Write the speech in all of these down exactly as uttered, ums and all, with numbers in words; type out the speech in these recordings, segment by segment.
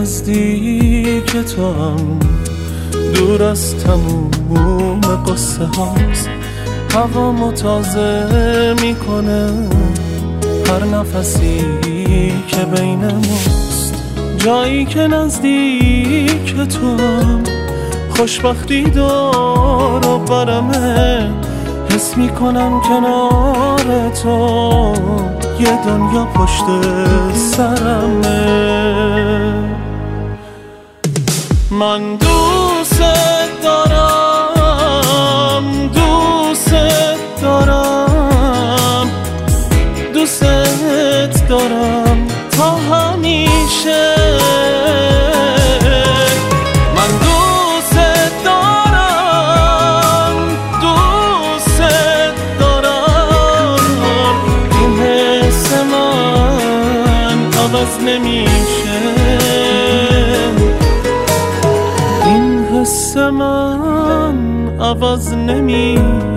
نزدیک تو هم دور از تموم قصه هاست. هوامو تازه میکنه هر نفسی که بین ماست. جایی که نزدیک تو هم خوشبختی دور و برمه. حس میکنم کنار تو یه دنیا پشت سرمه. من دوست دارم دوست دارم دوست دارم تا همیشه. من دوست دارم دوست دارم این حس من عوض نمیشه. این حس من عوض نمیشه.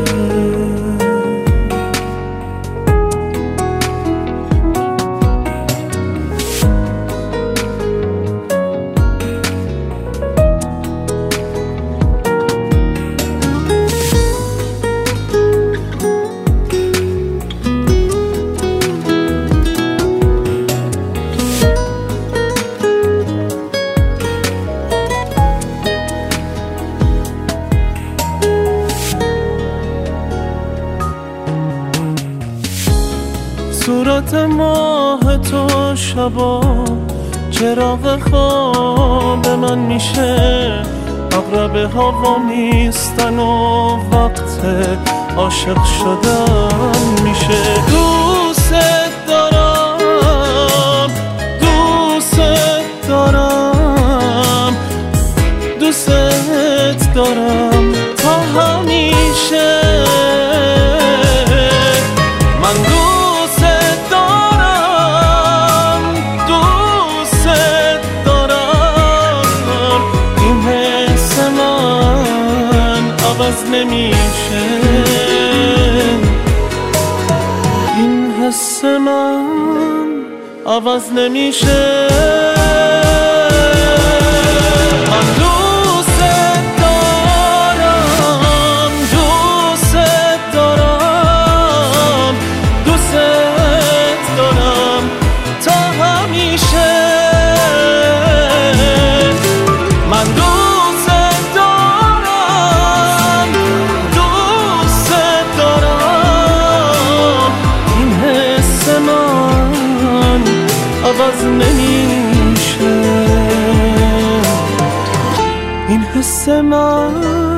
صورت ماه تو شبا چراغ خواب من میشه. اقربه هوا نیستن و وقت عاشق شدن میشه. دوست دارم دوست دارم دوست دارم تا همیشه. من دوست دارم دوست دارم این حس من عوض نمیشه. این حس من عوض نمیشه. من دوست دارم دوست دارم دوست دارم تا همیشه. من دوست دارم دوست دارم این حس من عوض نمیشه. این حس من